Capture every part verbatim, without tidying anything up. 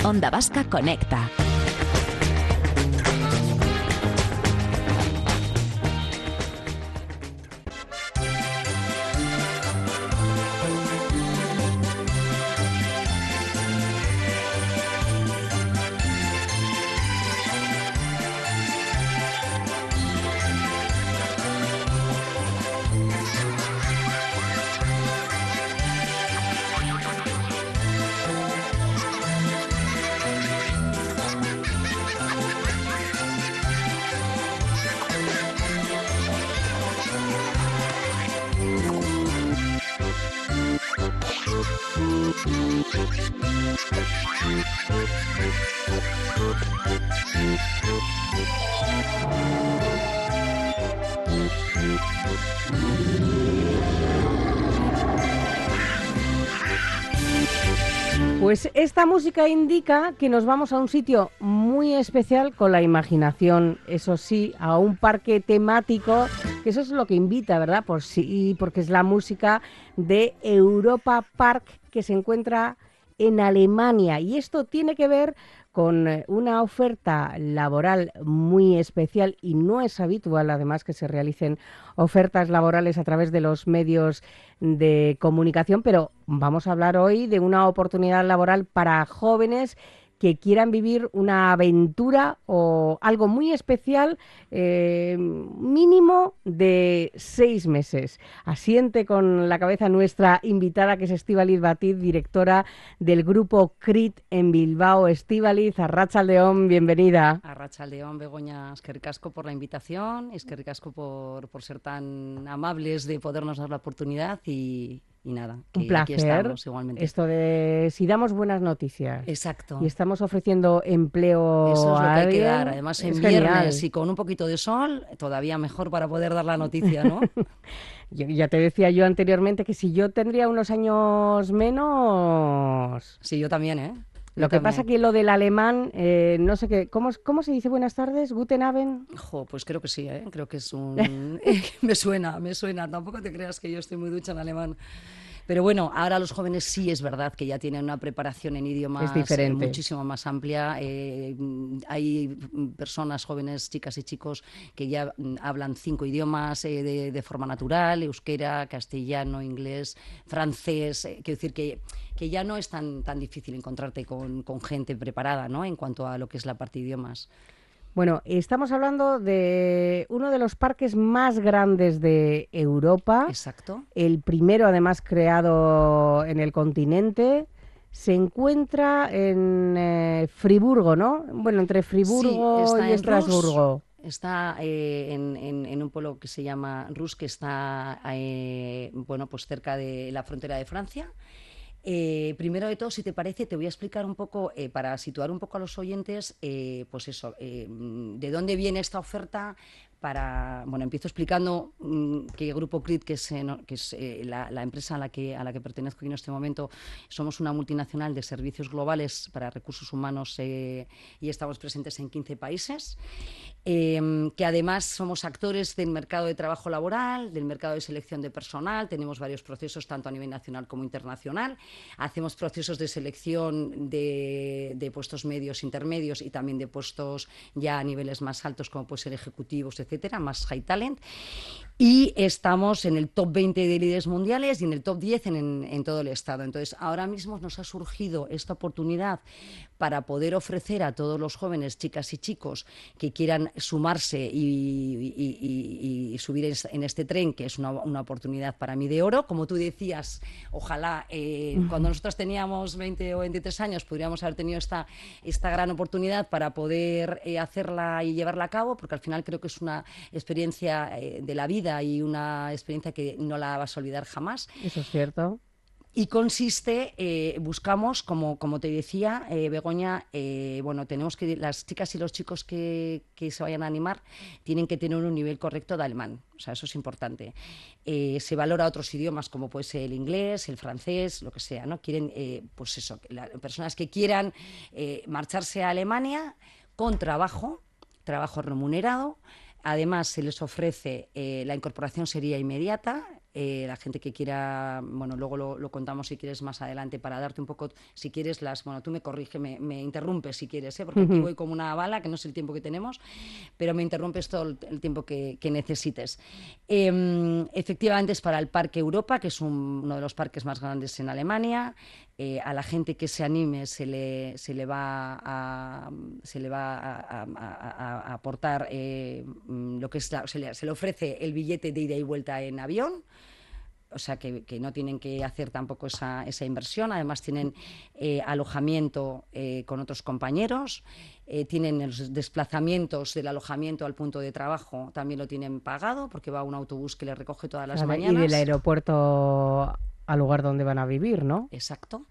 Onda Vasca Conecta. Pues esta música indica que nos vamos a un sitio muy especial con la imaginación, eso sí, a un parque temático, que eso es lo que invita, ¿verdad? Por sí, porque es la música de Europa Park, que se encuentra en Alemania, y esto tiene que ver con una oferta laboral muy especial, y no es habitual además que se realicen ofertas laborales a través de los medios de comunicación, pero vamos a hablar hoy de una oportunidad laboral para jóvenes que quieran vivir una aventura o algo muy especial, eh, mínimo de seis meses. Asiente con la cabeza nuestra invitada, que es Estíbaliz Batiz, directora del grupo CRIT en Bilbao. Estíbaliz, arratsaldeon, bienvenida. Arratsaldeon, Begoña, eskerrik asko por la invitación, eskerrik asko por, por ser tan amables de podernos dar la oportunidad y... Y nada, que un placer. Aquí estamos igualmente. Esto de si damos buenas noticias. Exacto. Y estamos ofreciendo empleo. Eso es lo a que alguien, hay que dar. Además, en viernes y con un poquito de sol, todavía mejor para poder dar la noticia, ¿no? yo, ya te decía yo anteriormente que si yo tendría unos años menos. Sí, yo también, ¿eh? Lo Yo que también. pasa que lo del alemán, eh, no sé qué, ¿cómo, ¿cómo se dice buenas tardes? ¿Guten Abend? Jo, pues creo que sí, ¿eh? Creo que es un... me suena, me suena. Tampoco te creas que yo estoy muy ducha en alemán. Pero bueno, ahora los jóvenes sí es verdad que ya tienen una preparación en idiomas eh, muchísimo más amplia. Eh, hay personas jóvenes, chicas y chicos, que ya hablan cinco idiomas eh, de, de forma natural: euskera, castellano, inglés, francés. Eh, quiero decir que, que ya no es tan, tan difícil encontrarte con, con gente preparada, ¿no?, en cuanto a lo que es la parte de idiomas. Bueno, estamos hablando de uno de los parques más grandes de Europa. Exacto. El primero, además, creado en el continente. Se encuentra en eh, Friburgo, ¿no? Bueno, entre Friburgo sí, y Estrasburgo. Rus. Está eh, en, en, en un pueblo que se llama Rus, que está eh, bueno, pues cerca de la frontera de Francia. Eh, primero de todo, si te parece, te voy a explicar un poco, eh, para situar un poco a los oyentes, eh, pues eso, eh, de dónde viene esta oferta. Para, bueno, empiezo explicando mmm, que Grupo CRIT, que es, eh, no, que es eh, la, la empresa a la, que, a la que pertenezco en este momento, somos una multinacional de servicios globales para recursos humanos eh, y estamos presentes en quince países, eh, que además somos actores del mercado de trabajo laboral, del mercado de selección de personal. Tenemos varios procesos tanto a nivel nacional como internacional. Hacemos procesos de selección de, de puestos medios, intermedios y también de puestos ya a niveles más altos, como puede ser ejecutivos, etcétera, más high talent. Y estamos en el top veinte de líderes mundiales y en el top diez en, en, en todo el estado. Entonces, ahora mismo nos ha surgido esta oportunidad para poder ofrecer a todos los jóvenes, chicas y chicos, que quieran sumarse y, y, y, y subir en este tren, que es una, una oportunidad para mí de oro. Como tú decías, ojalá eh, uh-huh. cuando nosotros teníamos veinte o veintitrés años podríamos haber tenido esta, esta gran oportunidad para poder eh, hacerla y llevarla a cabo, porque al final creo que es una experiencia eh, de la vida y una experiencia que no la vas a olvidar jamás. Eso es cierto. Y consiste, eh, buscamos, como, como te decía, eh, Begoña, eh, bueno, tenemos que, las chicas y los chicos que, que se vayan a animar tienen que tener un nivel correcto de alemán, o sea, eso es importante. Eh, se valora otros idiomas, como puede ser el inglés, el francés, lo que sea, ¿no? Quieren, eh, pues eso, las personas que quieran eh, marcharse a Alemania con trabajo, trabajo remunerado. Además, se les ofrece, eh, la incorporación sería inmediata. eh, la gente que quiera, bueno, luego lo, lo contamos si quieres más adelante para darte un poco, si quieres las, bueno, tú me corriges, me, me interrumpes si quieres, ¿eh? Porque aquí voy como una bala, que no es el tiempo que tenemos, pero me interrumpes todo el, el tiempo que, que necesites. Eh, efectivamente es para el Parque Europa, que es un, uno de los parques más grandes en Alemania. Eh, a la gente que se anime se le, se le va a, se le va a, a, a, a aportar eh, lo que es la, se, le, se le ofrece el billete de ida y vuelta en avión. O sea, que, que no tienen que hacer tampoco esa, esa inversión. Además, tienen eh, alojamiento eh, con otros compañeros, eh, tienen los desplazamientos del alojamiento al punto de trabajo, también lo tienen pagado, porque va un autobús que les recoge todas las Claro, mañanas. Y del aeropuerto al lugar donde van a vivir, ¿no? Exacto.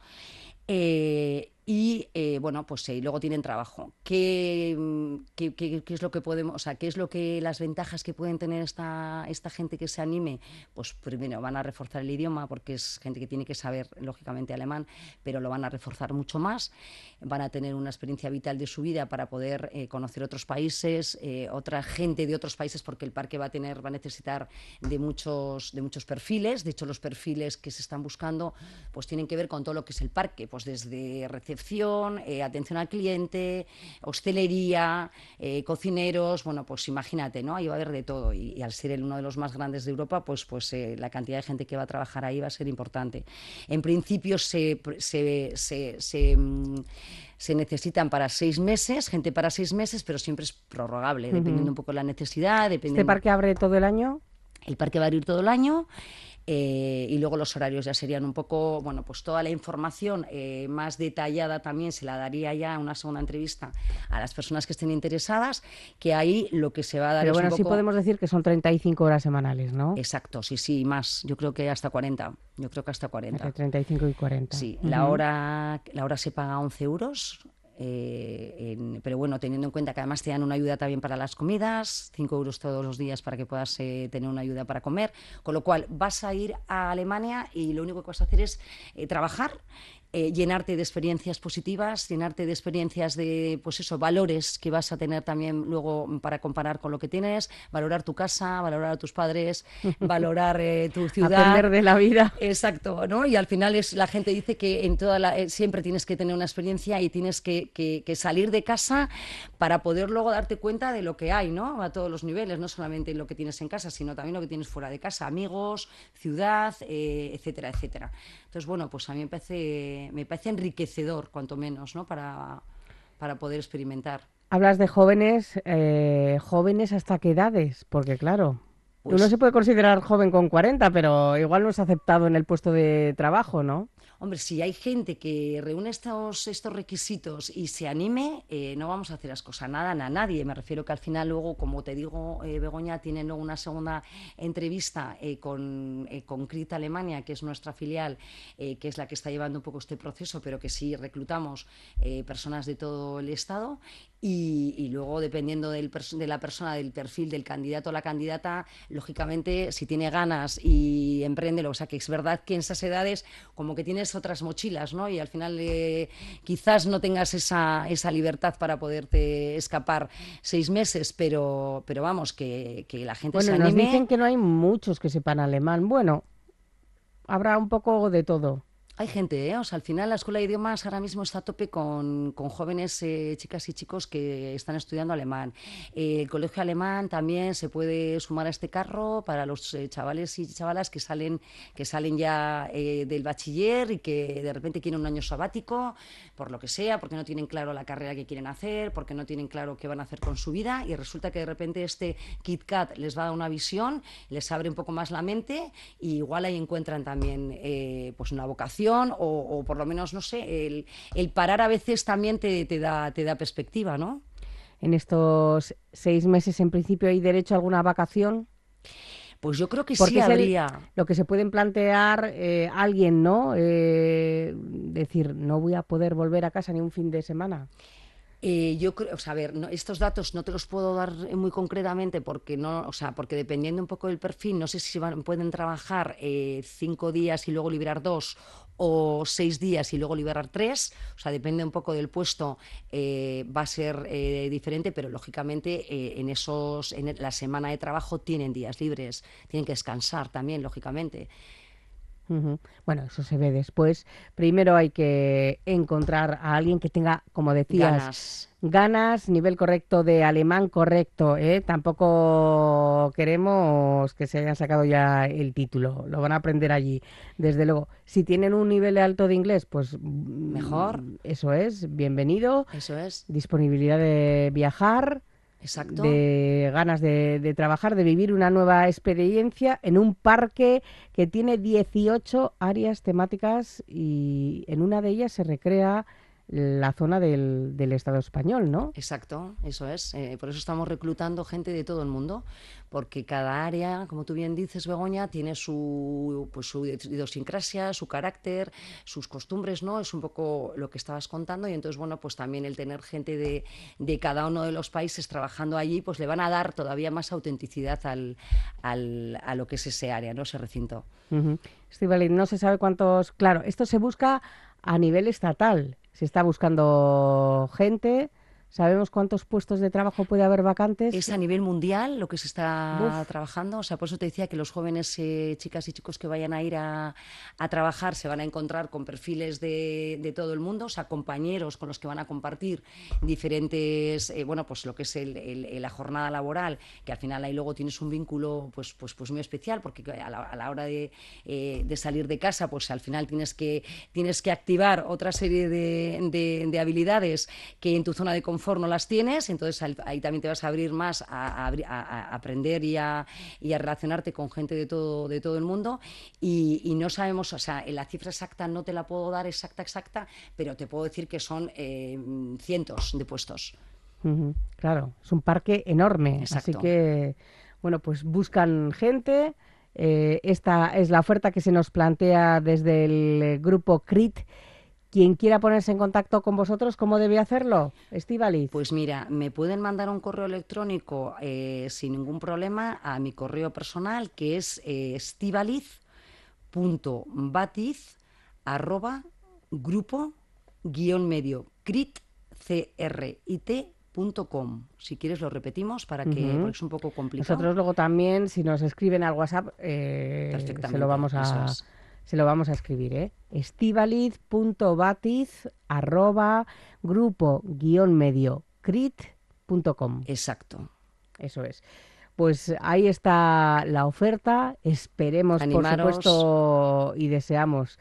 Eh, y eh, bueno, pues sí, luego tienen trabajo. ¿Qué, qué, qué, qué es lo que podemos, o sea, qué es lo que las ventajas que pueden tener esta, esta gente que se anime? Pues primero van a reforzar el idioma, porque es gente que tiene que saber lógicamente alemán, pero lo van a reforzar mucho más. Van a tener una experiencia vital de su vida para poder eh, conocer otros países, eh, otra gente de otros países, porque el parque va a tener, va a necesitar de muchos, de muchos perfiles. De hecho, los perfiles que se están buscando, pues tienen que ver con todo lo que es el parque, pues desde recepción, Eh, atención al cliente, hostelería, eh, cocineros, bueno, pues imagínate, ¿no? Ahí va a haber de todo y, y al ser el, uno de los más grandes de Europa, pues, pues eh, la cantidad de gente que va a trabajar ahí va a ser importante. En principio se, se, se, se, mm, se necesitan para seis meses, gente para seis meses, pero siempre es prorrogable, uh-huh. dependiendo un poco de la necesidad. Dependiendo... ¿Este parque abre todo el año? El parque va a abrir todo el año. Eh, y luego los horarios ya serían un poco, bueno, pues toda la información eh, más detallada también se la daría ya en una segunda entrevista a las personas que estén interesadas, que ahí lo que se va a dar Pero es bueno, un poco... sí podemos decir que son treinta y cinco horas semanales, ¿no? Exacto, sí, sí, más, yo creo que hasta cuarenta, yo creo que hasta cuarenta. Entre treinta y cinco y cuarenta. Sí, uh-huh. la hora, la hora se paga once euros. Eh, en, pero bueno, teniendo en cuenta que además te dan una ayuda también para las comidas, cinco euros todos los días para que puedas eh, tener una ayuda para comer, con lo cual vas a ir a Alemania y lo único que vas a hacer es eh, trabajar, eh, llenarte de experiencias positivas, llenarte de experiencias de, pues eso, valores que vas a tener también luego para comparar con lo que tienes, valorar tu casa, valorar a tus padres, valorar eh, tu ciudad. Aprender de la vida. Exacto, ¿no? Y al final es, la gente dice que en toda la, eh, siempre tienes que tener una experiencia y tienes que, que, que salir de casa para poder luego darte cuenta de lo que hay, ¿no? A todos los niveles, no solamente lo que tienes en casa, sino también lo que tienes fuera de casa, amigos, ciudad, eh, etcétera, etcétera. Entonces, bueno, pues a mí me parece, me parece enriquecedor, cuanto menos, ¿no? Para, para poder experimentar. Hablas de jóvenes, eh, ¿jóvenes hasta qué edades? Porque claro... Pues, uno se puede considerar joven con cuarenta, pero igual no es aceptado en el puesto de trabajo, ¿no? Hombre, si hay gente que reúne estos, estos requisitos y se anime, eh, no vamos a hacer asco a nada, a nadie. Me refiero que al final luego, como te digo, eh, Begoña, tienen luego una segunda entrevista eh, con, eh, con C R I T Alemania, que es nuestra filial, eh, que es la que está llevando un poco este proceso, pero que sí reclutamos eh, personas de todo el Estado. Y, y luego, dependiendo del de la persona, del perfil del candidato o la candidata, lógicamente, si tiene ganas y emprende, o sea, que es verdad que en esas edades como que tienes otras mochilas, ¿no? Y al final eh, quizás no tengas esa, esa libertad para poderte escapar seis meses, pero, pero vamos, que, que la gente bueno, se anime. Nos dicen que no hay muchos que sepan alemán. Bueno, habrá un poco de todo. Hay gente, ¿eh? O sea, al final la Escuela de Idiomas ahora mismo está a tope con, con jóvenes eh, chicas y chicos que están estudiando alemán. Eh, el colegio alemán también se puede sumar a este carro para los eh, chavales y chavalas que salen, que salen ya eh, del bachiller y que de repente quieren un año sabático, por lo que sea, porque no tienen claro la carrera que quieren hacer, porque no tienen claro qué van a hacer con su vida, y resulta que de repente este KitKat les va a dar una visión, les abre un poco más la mente y igual ahí encuentran también eh, pues una vocación. O, o por lo menos, no sé, el, el parar a veces también te, te, da, te da perspectiva, ¿no? ¿En estos seis meses, en principio, hay derecho a alguna vacación? Pues yo creo que Porque sí habría. El, lo que se pueden plantear eh, alguien, ¿no? Eh, decir, no voy a poder volver a casa ni un fin de semana. Eh, yo creo, o sea, a ver, no, estos datos no te los puedo dar muy concretamente porque no, o sea, porque dependiendo un poco del perfil, no sé si van, pueden trabajar eh, cinco días y luego liberar dos o seis días y luego liberar tres. O sea, depende un poco del puesto, eh, va a ser eh, diferente, pero lógicamente eh, en esos, en la semana de trabajo tienen días libres, tienen que descansar también, lógicamente. Ujú. Bueno, eso se ve después. Primero hay que encontrar a alguien que tenga, como decías, Ganas. ganas, nivel correcto de alemán correcto, ¿eh? Tampoco queremos que se hayan sacado ya el título, lo van a aprender allí. Desde luego, si tienen un nivel alto de inglés, pues Mejor, mm, eso es, bienvenido. eso es, Disponibilidad de viajar, exacto. de ganas de, de trabajar, de vivir una nueva experiencia en un parque que tiene dieciocho áreas temáticas y en una de ellas se recrea la zona del, del Estado español, ¿no? Exacto, eso es. Eh, por eso estamos reclutando gente de todo el mundo, porque cada área, como tú bien dices, Begoña, tiene su, pues, su idiosincrasia, su carácter, sus costumbres, ¿no? Es un poco lo que estabas contando y entonces, bueno, pues también el tener gente de, de cada uno de los países trabajando allí, pues le van a dar todavía más autenticidad al, al, a lo que es ese área, ¿no? Ese recinto. Uh-huh. Estíbaliz, no se sabe cuántos... Claro, esto se busca a nivel estatal. Se está buscando gente. ¿Sabemos cuántos puestos de trabajo puede haber vacantes? Es a nivel mundial lo que se está Buf. trabajando. O sea, por eso te decía que los jóvenes, eh, chicas y chicos que vayan a ir a, a trabajar se van a encontrar con perfiles de, de todo el mundo, o sea, compañeros con los que van a compartir diferentes, eh, bueno, pues lo que es el, el, la jornada laboral, que al final ahí luego tienes un vínculo pues, pues, pues muy especial, porque a la, a la hora de, eh, de salir de casa, pues al final tienes que, tienes que activar otra serie de, de, de habilidades que en tu zona de confort no las tienes, entonces ahí también te vas a abrir más a, a, a aprender y a, y a relacionarte con gente de todo, de todo el mundo y, y no sabemos, o sea, la cifra exacta no te la puedo dar exacta, exacta, pero te puedo decir que son eh, cientos de puestos. Uh-huh. Claro, es un parque enorme, así Exacto. que, bueno, pues buscan gente. Eh, esta es la oferta que se nos plantea desde el eh, grupo C R I T. Quien quiera ponerse en contacto con vosotros, ¿cómo debe hacerlo, Estíbaliz? Pues mira, me pueden mandar un correo electrónico eh, sin ningún problema a mi correo personal, que es eh, estivaliz punto batiz arroba grupo guión medio crit c r i t punto com. Si quieres lo repetimos para que, Uh-huh. porque es un poco complicado. Nosotros luego también, si nos escriben al WhatsApp, eh, se lo Perfectamente, vamos eso a es. se lo vamos a escribir, ¿eh? estivaliz punto batiz arroba grupo guión medio crit punto com. Exacto. Eso es. Pues ahí está la oferta. Esperemos, por Animaros, supuesto, y deseamos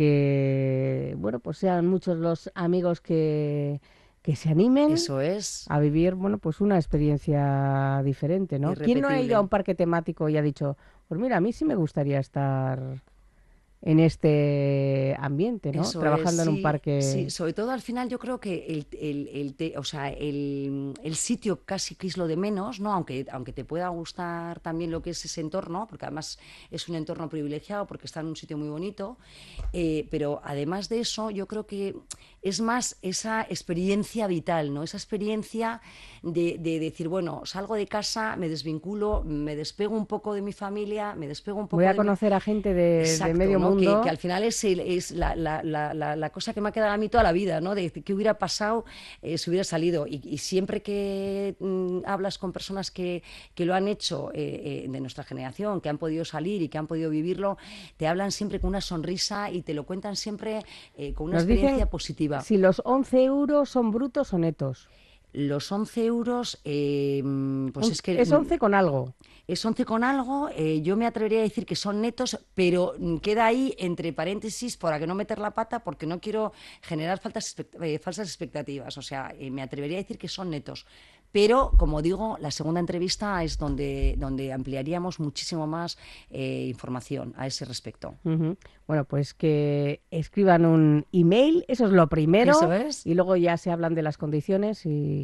que, bueno, pues sean muchos los amigos que, que se animen eso es, a vivir, bueno, pues una experiencia diferente, ¿no? ¿Quién no ha ido a un irrepetible. parque temático y ha dicho, pues mira, a mí sí me gustaría estar en este ambiente, ¿no? Eso es, Trabajando en un sí, sí. parque. Sobre todo al final yo creo que el, el, el te- o sea, el, el sitio casi que es lo de menos, ¿no? Aunque, aunque te pueda gustar también lo que es ese entorno, porque además es un entorno privilegiado, porque está en un sitio muy bonito, eh, pero además de eso yo creo que es más esa experiencia vital, ¿no? Esa experiencia de, de decir, bueno, salgo de casa, me desvinculo, me despego un poco de mi familia, me despego un Voy poco a de mi... conocer a gente de, de Exacto, medio ¿no? Que, que mundo. al final es, el- es la, la- la- la- la cosa que me ha quedado a mí toda la vida, ¿no? De qué hubiera pasado eh, si hubiera salido. Y, y siempre que mm, hablas con personas que, que lo han hecho eh, eh, de nuestra generación, que han podido salir y que han podido vivirlo, te hablan siempre con una sonrisa y te lo cuentan siempre eh, con una Nos dicen experiencia positiva. si los once euros son brutos o netos. Los once euros, eh, mm, pues On- es que es mm, once con algo. es once con algo, eh, yo me atrevería a decir que son netos, pero mm, queda ahí entre paréntesis para que no meter la pata, porque no quiero generar faltas, eh, falsas expectativas. O sea, eh, me atrevería a decir que son netos. Pero, como digo, la segunda entrevista es donde, donde ampliaríamos muchísimo más eh, información a ese respecto. Ujú. Bueno, pues que escriban un email, eso es lo Eso primero, es. y luego ya se hablan de las condiciones y,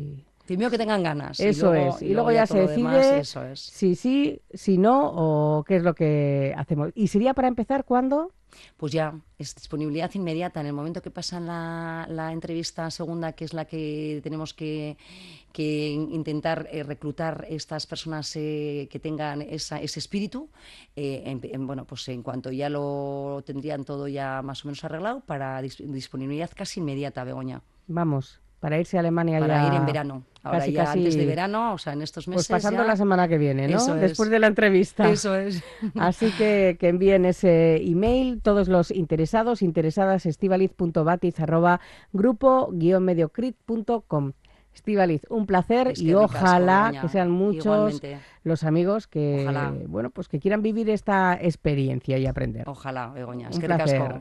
Primero que tengan ganas. Eso y luego, es. Y, y luego, luego ya, ya se decide demás, eso es. si sí, si no, o qué es lo que hacemos. ¿Y sería para empezar cuándo? Pues ya, es disponibilidad inmediata. En el momento que pasan la, la entrevista segunda, que es la que tenemos que, que intentar eh, reclutar estas personas eh, que tengan esa, ese espíritu, eh, en, en, bueno, pues en cuanto ya lo tendrían todo ya más o menos arreglado, para dis disponibilidad casi inmediata, Begoña. Vamos, para irse a Alemania para ya... ir en verano. Ahora casi, ya casi... antes de verano, o sea, en estos meses. Pues pasando ya... la semana que viene, ¿no? Eso Después es. de la entrevista. Eso es. Así que, que envíen ese email todos los interesados, interesadas, estivaliz punto batiz arroba grupo guion mediocrit punto com. Estivaliz, un placer es que y ojalá ricasco, que sean muchos Igualmente. Los amigos que, ojalá. bueno, pues que quieran vivir esta experiencia y aprender. Ojalá, Begoña. Es un que placer. ricasco.